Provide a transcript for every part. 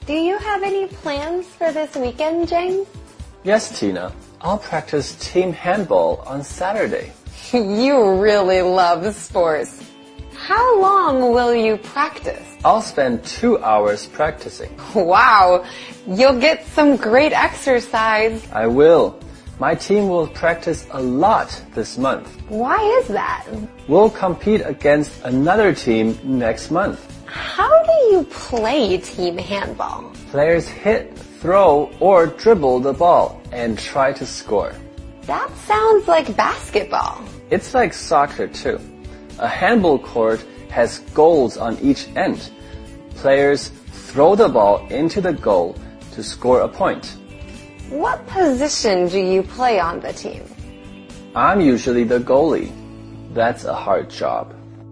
Do you have any plans for this weekend, James? Yes, Tina. I'll practice team handball on Saturday. You really love sports. How long will you practice? I'll spend 2 hours practicing. Wow, you'll get some great exercise. I will. My team will practice a lot this month. Why is that? We'll compete against another team next month. How do you play team handball? Players hit, throw, or dribble the ball and try to score. That sounds like basketball. It's like soccer too. A handball court has goals on each end. Players throw the ball into the goal to score a point. What position do you play on the team? I'm usually the goalie. That's a hard job.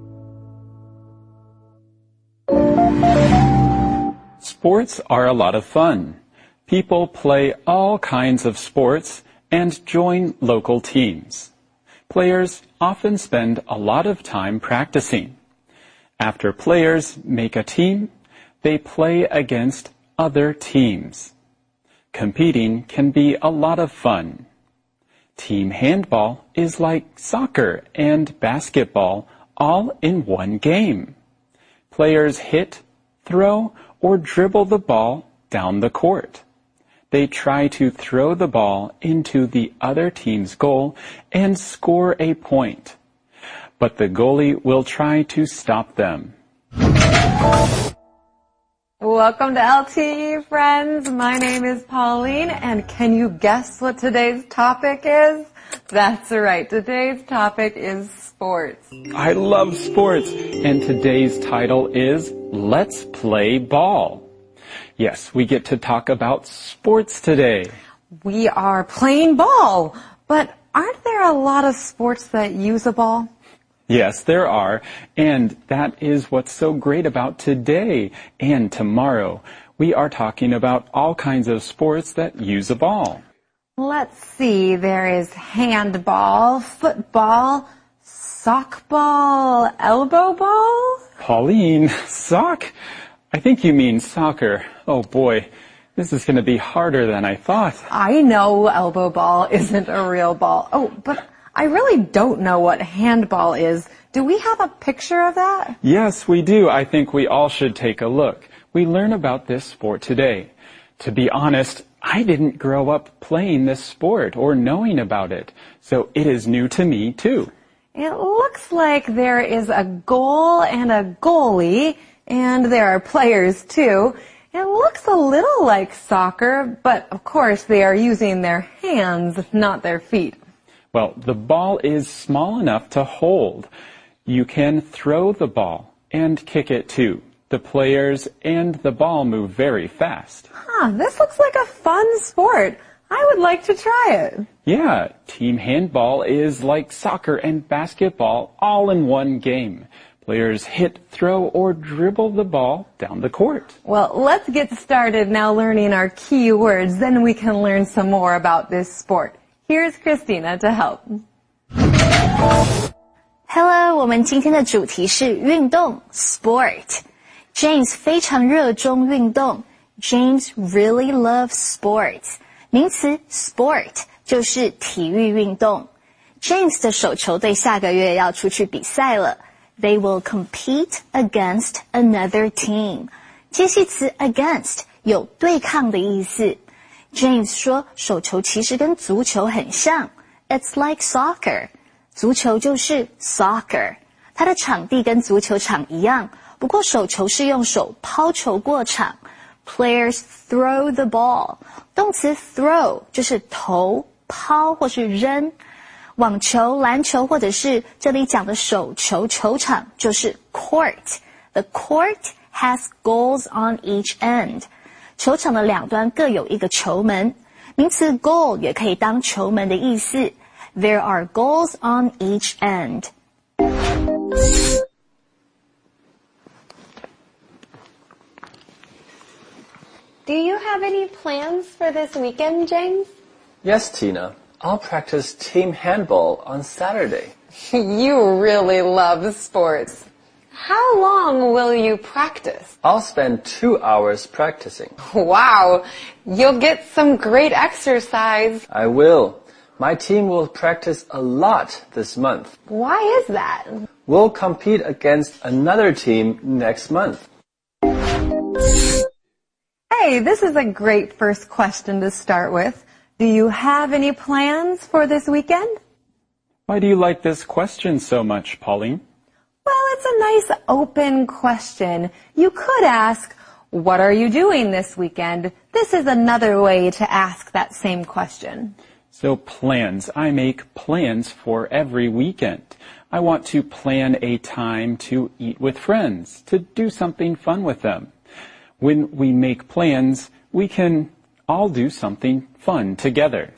Sports are a lot of fun. People play all kinds of sports and join local teams. Players often spend a lot of time practicing. After players make a team, they play against other teams. Competing can be a lot of fun. Team handball is like soccer and basketball all in one game. Players hit, throw, or dribble the ball down the court. They try to throw the ball into the other team's goal and score a point. But the goalie will try to stop them. Welcome to LTE, friends. My name is Pauline, and can you guess what today's topic is? That's right. Today's topic is sports. I love sports, and today's title is Let's Play Ball. Yes, we get to talk about sports today. We are playing ball, but aren't there a lot of sports that use a ball? Yes, there are, and that is what's so great about today and tomorrow. We are talking about all kinds of sports that use a ball. Let's see, there is handball, football, sockball, elbow ball? Pauline, sock? I think you mean soccer. Oh boy, this is going to be harder than I thought. I know elbow ball isn't a real ball. Oh, but I really don't know what handball is. Do we have a picture of that? Yes, we do. I think we all should take a look. We learn about this sport today. To be honest, I didn't grow up playing this sport or knowing about it, so it is new to me too. It looks like there is a goal and a goalie, and there are players too. It looks a little like soccer, but of course they are using their hands, not their feet. Well, the ball is small enough to hold. You can throw the ball and kick it too. The players and the ball move very fast. This looks like a fun sport. I would like to try it. Yeah, team handball is like soccer and basketball all in one game. Players hit, throw, or dribble the ball down the court. Well, let's get started now learning our key words. Then we can learn some more about this sport. Here's Christina to help. Hello, 我们今天的主题是运动 sport. James 非常热衷运动。James really loves sports. 名词 sport 就是体育运动。James 的手球队下个月要出去比赛了。They will compete against another team. 介系词 against 有对抗的意思。James 说手球其实跟足球很像。It's like soccer. 足球就是 soccer. 它的场地跟足球场一样，不过手球是用手抛球过场。Players throw the ball. 动词 throw 就是投、抛或是扔。网球、篮球或者是这里讲的手球球场就是 court. The court has goals on each end. 球场的两端各有一个球门。名词 goal 也可以当球门的意思。There are goals on each end. Do you have any plans for this weekend, James? Yes, Tina. I'll practice team handball on Saturday. You really love sports. How long will you practice? I'll spend 2 hours practicing. Wow, you'll get some great exercise. I will. My team will practice a lot this month. Why is that? We'll compete against another team next month. Hey, this is a great first question to start with. Do you have any plans for this weekend? Why do you like this question so much, Pauline? Well, it's a nice open question. You could ask, what are you doing this weekend? This is another way to ask that same question. So plans. I make plans for every weekend. I want to plan a time to eat with friends, to do something fun with them. When we make plans, we can all do something fun together.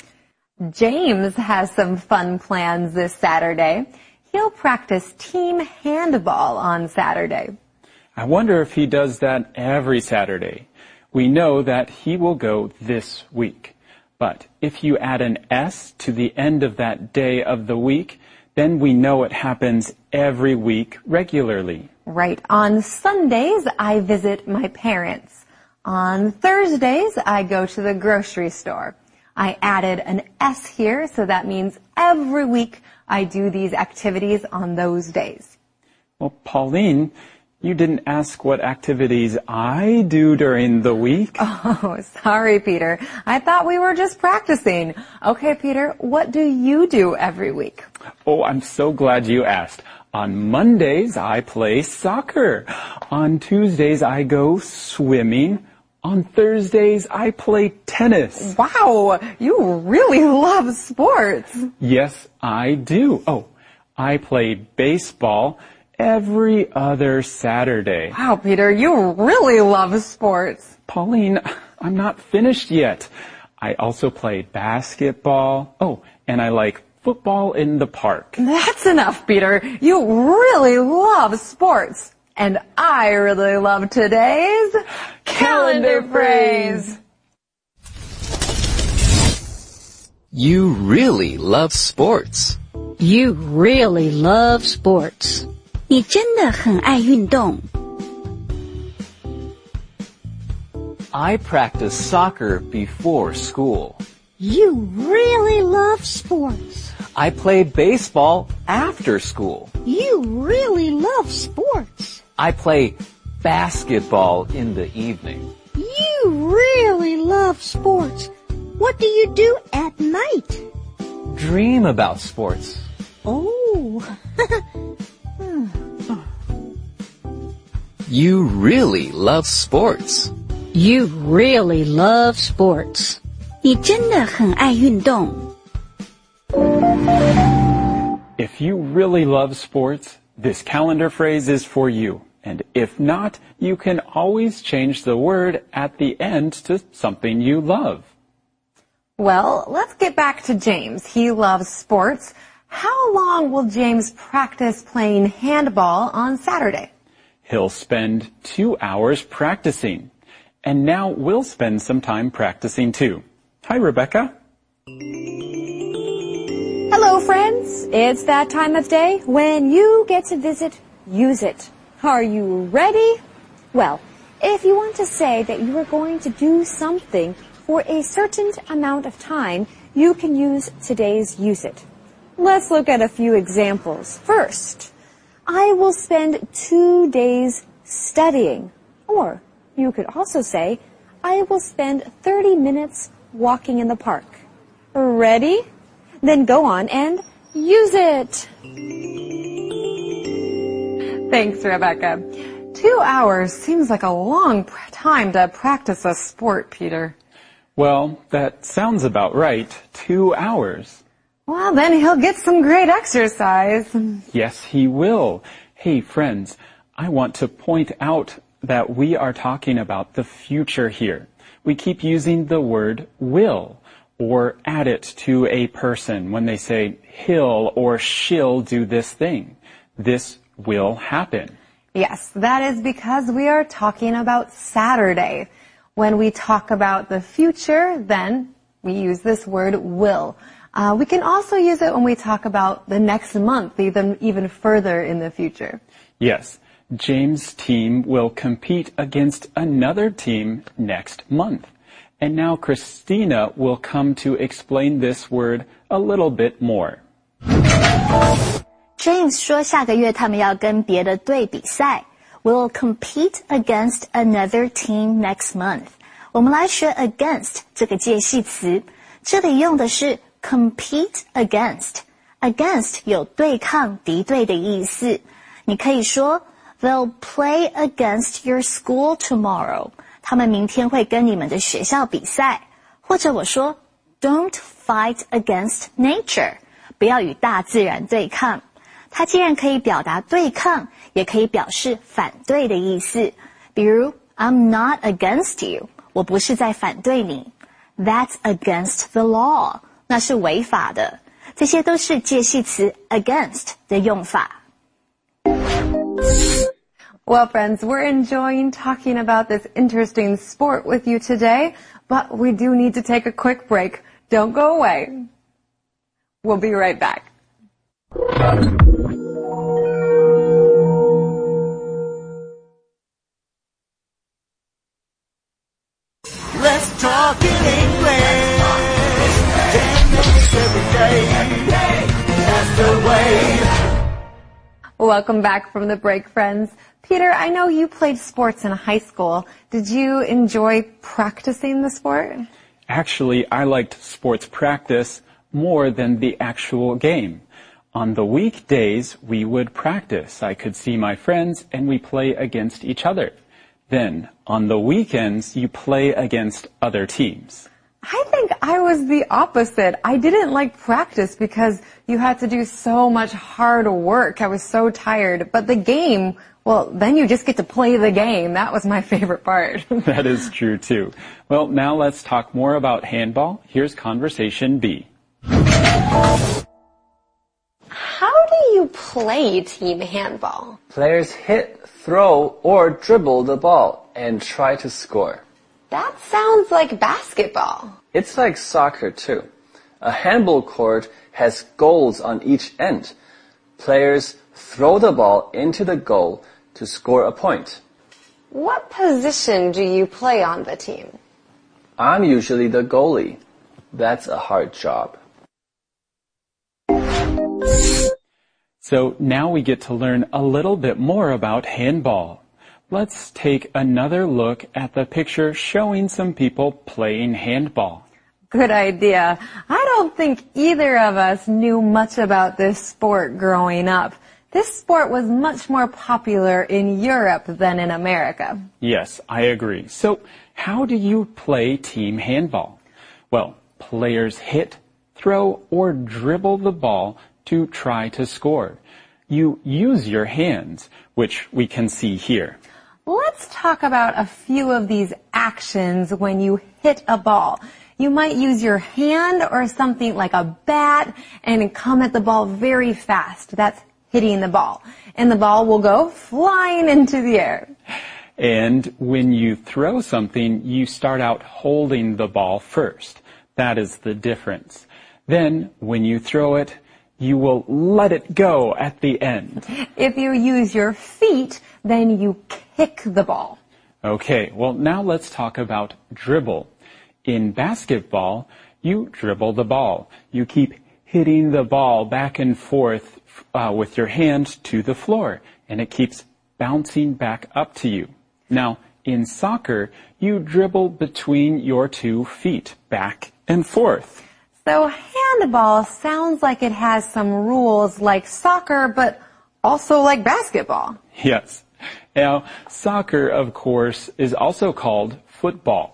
James has some fun plans this Saturday. He'll practice team handball on Saturday. I wonder if he does that every Saturday. We know that he will go this week. But if you add an S to the end of that day of the week, then we know it happens every week regularly. Right. On Sundays, I visit my parents. On Thursdays, I go to the grocery store. I added an S here, so that means every week I do these activities on those days. Well, Pauline, you didn't ask what activities I do during the week. Oh, sorry, Peter. I thought we were just practicing. Okay, Peter, what do you do every week? Oh, I'm so glad you asked. On Mondays, I play soccer. On Tuesdays, I go swimming. On Thursdays, I play tennis. Wow, you really love sports. Yes, I do. Oh, I play baseball every other Saturday. Wow, Peter, you really love sports. Pauline, I'm not finished yet. I also play basketball. Oh, and I like football in the park. That's enough, Peter. You really love sports. And I really love today's calendar phrase. You really love sports. You really love sports. 你真的很爱运动。 I practice soccer before school. You really love sports. I play baseball after school. You really love sports. I play basketball in the evening. You really love sports. What do you do at night? Dream about sports. Oh. You really love sports. You really love sports. 你真的很爱运动。 If you really love sports, this calendar phrase is for you. And if not, you can always change the word at the end to something you love. Well, let's get back to James. He loves sports. How long will James practice playing handball on Saturday? He'll spend 2 hours practicing. And now we'll spend some time practicing too. Hi, Rebecca. Hello, friends. It's that time of day when you get to visit Use It. Are you ready? Well, if you want to say that you are going to do something for a certain amount of time, you can use today's Use It. Let's look at a few examples. First, I will spend 2 days studying. Or you could also say, I will spend 30 minutes walking in the park. Ready? Then go on and use it. Thanks, Rebecca. 2 hours seems like a long time to practice a sport, Peter. Well, that sounds about right. 2 hours. Well, then he'll get some great exercise. Yes, he will. Hey, friends, I want to point out that we are talking about the future here. We keep using the word will or add it to a person when they say he'll or she'll do this thing. This will happen. Yes, that is because we are talking about Saturday. When we talk about the future, then we use this word will. We can also use it when we talk about the next month, even further in the future. Yes. James' team will compete against another team next month. And now Christina will come to explain this word a little bit more. James 说下个月他们要跟别的队比赛。We'll compete against another team next month. 我们来学 against 这个介系词，这里用的是 compete against。Against 有对抗、敌对的意思。你可以说 They'll play against your school tomorrow. 他们明天会跟你们的学校比赛。或者我说 Don't fight against nature. 不要与大自然对抗。它既然可以表达对抗，也可以表示反对的意思。比如 I'm not against you. 我不是在反对你。That's against the law. 那是违法的。这些都是介系词 against 的用法。 Well, friends, we're enjoying talking about this interesting sport with you today, but we do need to take a quick break. Don't go away. We'll be right back. Let's talk in English. 10 minutes every day. That's the way. Welcome back from the break, friends. Peter, I know you played sports in high school. Did you enjoy practicing the sport? Actually, I liked sports practice more than the actual game. On the weekdays, we would practice. I could see my friends and we play against each other. Then, on the weekends, you play against other teams. I think I was the opposite. I didn't like practice because you had to do so much hard work. I was so tired. But the game, well, then you just get to play the game. That was my favorite part. That is true, too. Well, now let's talk more about handball. Here's conversation B. How do you play team handball? Players hit, throw, or dribble the ball and try to score. That sounds like basketball. It's like soccer too. A handball court has goals on each end. Players throw the ball into the goal to score a point. What position do you play on the team? I'm usually the goalie. That's a hard job. So now we get to learn a little bit more about handball. Let's take another look at the picture showing some people playing handball. Good idea. I don't think either of us knew much about this sport growing up. This sport was much more popular in Europe than in America. Yes, I agree. So how do you play team handball? Well, players hit, throw, or dribble the ball to try to score. You use your hands, which we can see here. Let's talk about a few of these actions when you hit a ball. You might use your hand or something like a bat and come at the ball very fast. That's hitting the ball. And the ball will go flying into the air. And when you throw something, you start out holding the ball first. That is the difference. Then, when you throw it, you will let it go at the end. If you use your feet, then you kick the ball. Okay, well now let's talk about dribble. In basketball, you dribble the ball. You keep hitting the ball back and forth with your hand to the floor, and it keeps bouncing back up to you. Now, in soccer, you dribble between your 2 feet, back and forth. So handball sounds like it has some rules like soccer, but also like basketball. Yes. Now, soccer, of course, is also called football.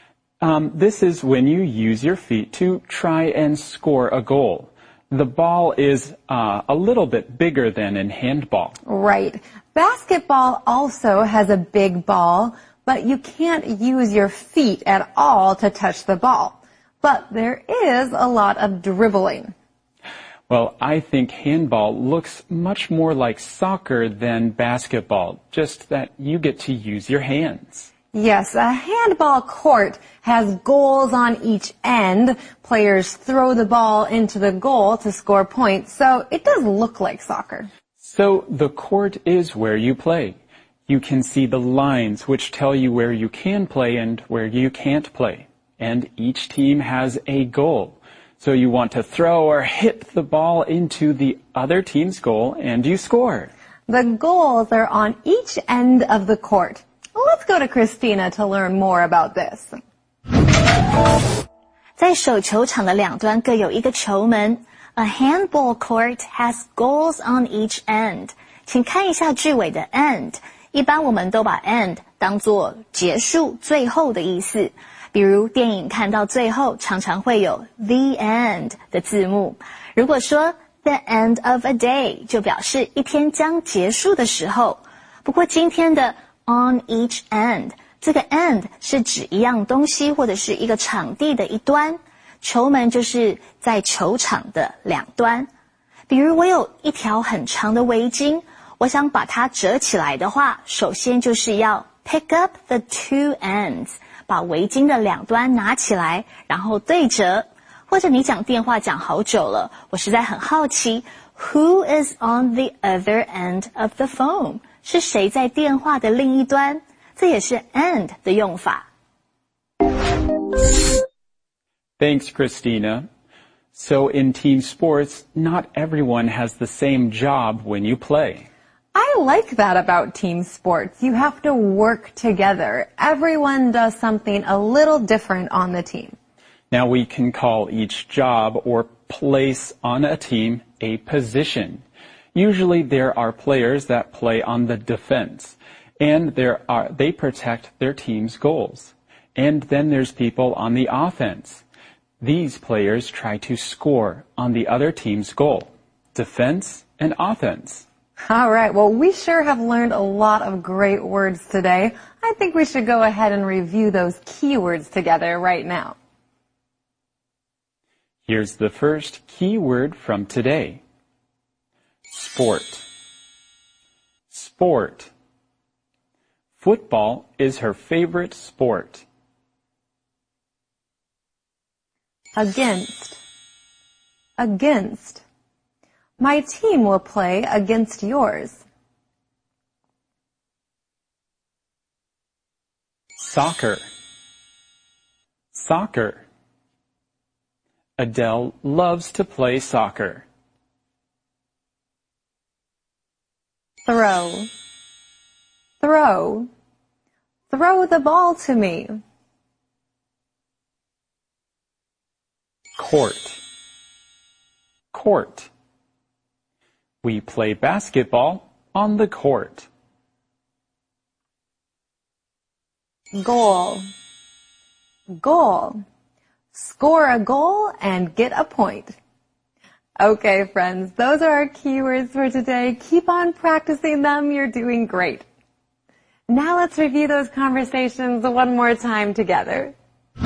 This is when you use your feet to try and score a goal. The ball is a little bit bigger than in handball. Right. Basketball also has a big ball, but you can't use your feet at all to touch the ball. But there is a lot of dribbling. Well, I think handball looks much more like soccer than basketball, just that you get to use your hands. Yes, a handball court has goals on each end. Players throw the ball into the goal to score points, so it does look like soccer. So the court is where you play. You can see the lines which tell you where you can play and where you can't play. And each team has a goal. So you want to throw or hit the ball into the other team's goal and you score. The goals are on each end of the court. Let's go to Christina to learn more about this. 在手球场的两端各有一个球门。A handball court has goals on each end. 请看一下句尾的 end. 一般我们都把 end 当作结束、最后的意思。比如电影看到最后常常会有 the end 的字幕。如果说 the end of a day 就表示一天将结束的时候。不过今天的 on each end 这个 end 是指一样东西或者是一个场地的一端，球门就是在球场的两端。比如我有一条很长的围巾，我想把它折起来的话，首先就是要 pick up the two ends， 把围巾的两端拿起来，然后对折。或者你讲电话讲好久了，我实在很好奇 Who is on the other end of the phone？ 是谁在电话的另一端？这也是 end 的用法。 Thanks, Christina. So in team sports, not everyone has the same job when you play. I like that about team sports. You have to work together. Everyone does something a little different on the team. Now we can call each job or place on a team a position. Usually there are players that play on the defense, and they protect their team's goals. And then there's people on the offense. These players try to score on the other team's goal. Defense and offense. All right, well, we sure have learned a lot of great words today. I think we should go ahead and review those keywords together right now. Here's the first key word from today. Sport. Sport. Football is her favorite sport. Against. Against. My team will play against yours. Soccer. Soccer. Adele loves to play soccer. Throw. Throw. Throw the ball to me. Court. Court. We play basketball on the court. Goal. Goal. Score a goal and get a point. Okay, friends, those are our keywords for today. Keep on practicing them. You're doing great. Now let's review those conversations one more time together.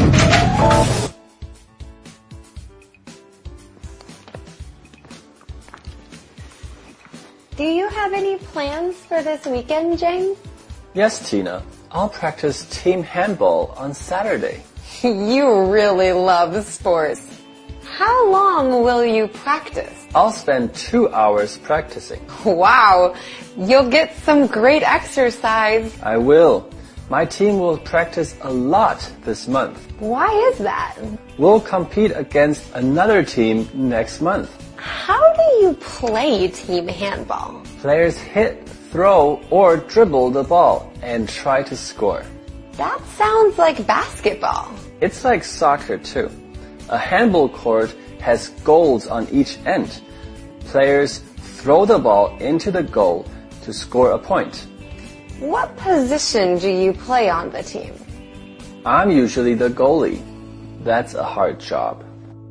Do you have any plans for this weekend, James? Yes, Tina. I'll practice team handball on Saturday. You really love sports. How long will you practice? I'll spend 2 hours practicing. Wow, you'll get some great exercise. I will. My team will practice a lot this month. Why is that? We'll compete against another team next month. How do you play team handball? Players hit, throw, or dribble the ball and try to score. That sounds like basketball. It's like soccer too. A handball court has goals on each end. Players throw the ball into the goal to score a point. What position do you play on the team? I'm usually the goalie. That's a hard job.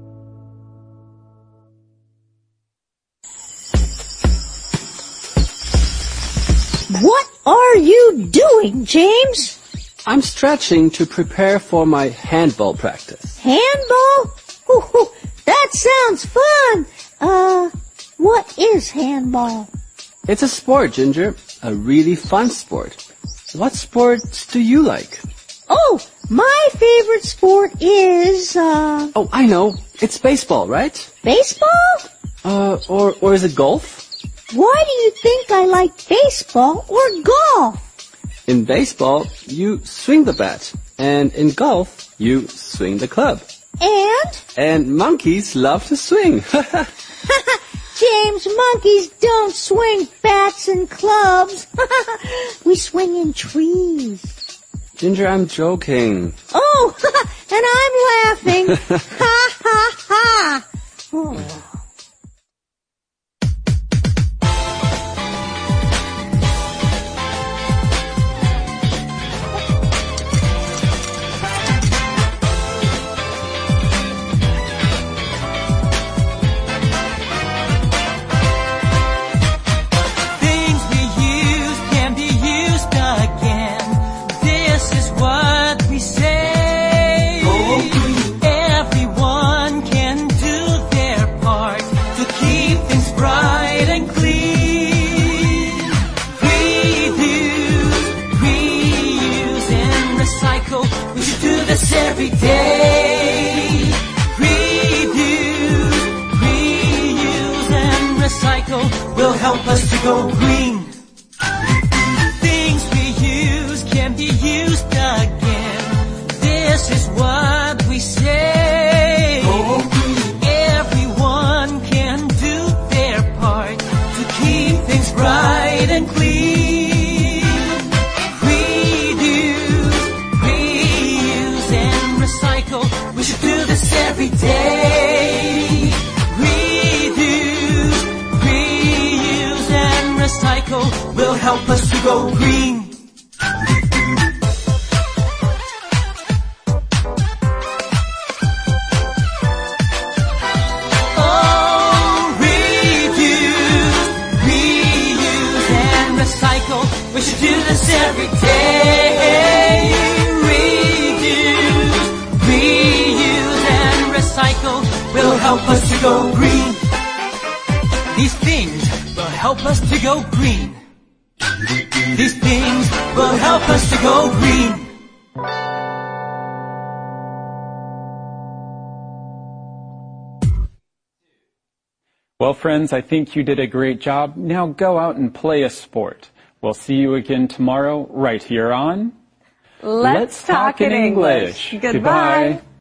What are you doing, James? I'm stretching to prepare for my handball practice. Handball? Ooh, that sounds fun. What is handball? It's a sport, Ginger. A really fun sport. What sports do you like? Oh, my favorite sport is, Oh, I know. It's baseball, right? baseball? Or is it golf? Why do you think I like baseball or golf? In baseball, you swing the bat. And in golf, you swing the club. And monkeys love to swing. James, monkeys don't swing bats and clubs. We swing in trees. Ginger, I'm joking. Oh, and I'm laughing. Ha, ha, ha. Oh. Every day, reuse and recycle will help us to go green. Things we use can be used again. This is what we say. Go green. Everyone can do their part to keep things bright and clean. We should do this every day. Reuse and recycle will help us to go green. Oh, reuse and recycle. We should do this every day. Recycle will help us to go green. These things will help us to go green. These things will help us to go green. Well, friends, I think you did a great job. Now go out and play a sport. We'll see you again tomorrow right here on Let's Talk in English. Goodbye.